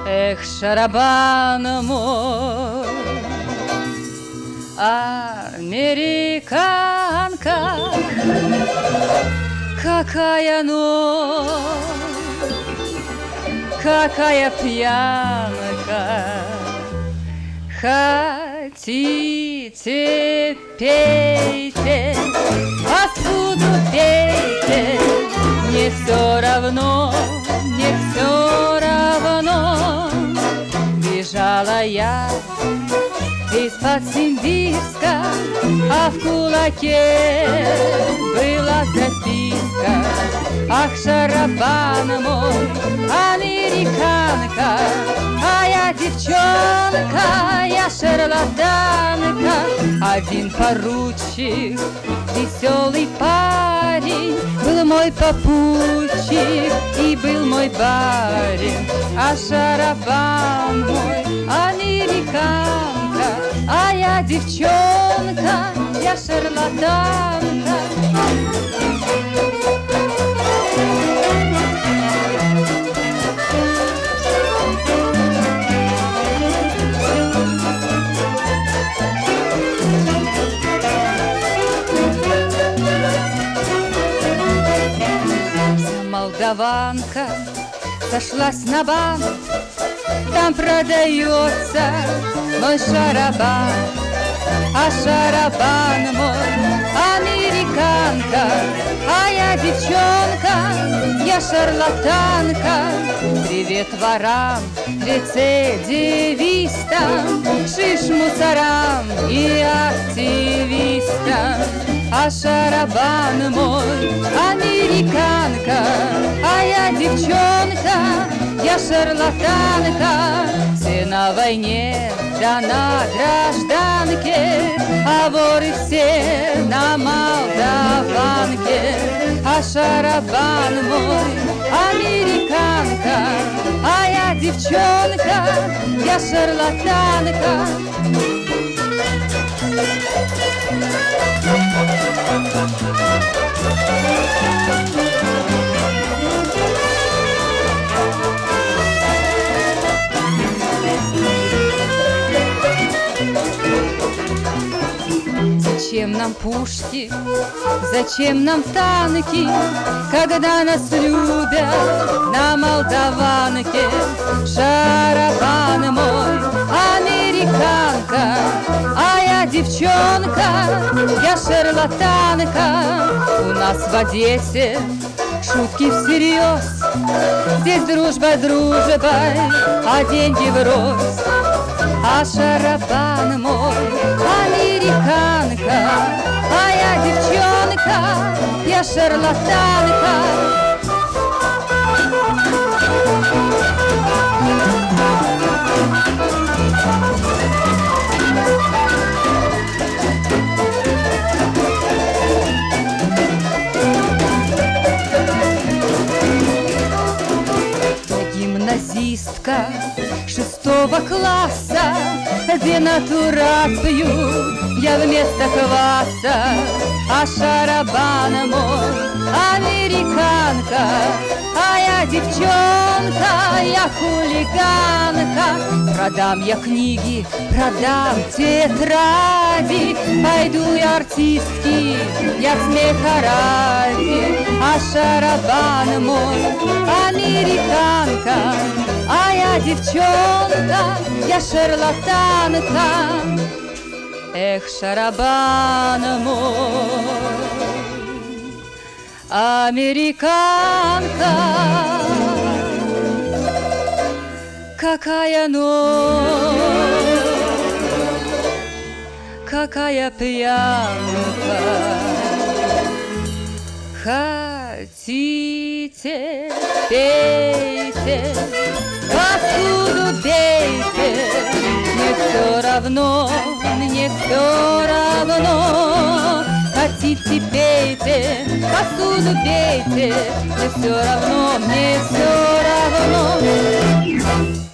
Эх, шарабан мой, американка, какая ночь, какая пьянка. Хотите, пейте, посуду бейте, не все равно, не все равно. Бежала я из-под Симбирска, а в кулаке была записка. Ах, шарабан мой, американка, а я девчонка, я шарлатанка. Один поручик, веселый парень, был мой попутчик и был мой барин. А шарабан мой, американка, а я девчонка, я шарлатанка. Молдаванка сошлась на банк, там продается мой шарабан. А шарабан мой, американка, а я девчонка, я шарлатанка. Привет ворам, рецидивистам, шиш мусорам и активистам. А шарабан мой, американка, а я девчонка, я шарлатанка. Все на войне, да на гражданке, а воры все на молдаванке. А шарабан мой, американка, а я девчонка, я шарлатанка. Зачем нам пушки, зачем нам танки, когда нас любят на молдаванке? Шарабан мой, американка, а я девчонка, я шарлатанка. У нас в Одессе шутки всерьез, здесь дружба дружбой, а деньги врозь. А шарабан мой, американка, а я девчонка, я шарлатанка. Гимназистка 6-го класса, денатурат пью я вместо кваса. А шарабан мой, американка, а я девчонка, я хулиганка. Продам я книги, продам тетради, пойду я артистки, я смеха ради. А шарабан мой, американка, а я девчонка, я шарлатанка. Эх, шарабан мой, американка, какая ночь, какая пьянка. Хотите, пейте, посуду бейте, мне все равно, мне все равно. Хотите, пейте, посуду бейте, мне все равно, мне все равно.